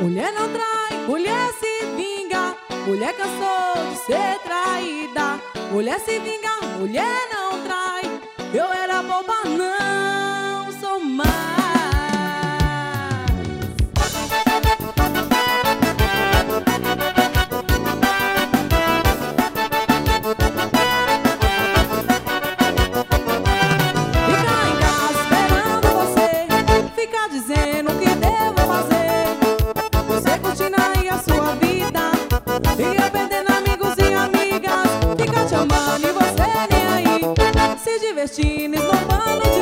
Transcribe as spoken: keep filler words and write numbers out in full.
Mulher não trai, mulher se vinga. Mulher cansou de ser traída. Mulher se vinga, mulher não trai. Eu era boba, não sou mais. Ficar em casa esperando você, ficar dizendo o que devo fazer. Você curtindo aí a sua vida e eu perdendo amigos e amigas. Ficar te amando e você nem aí, se divertindo, esnobando.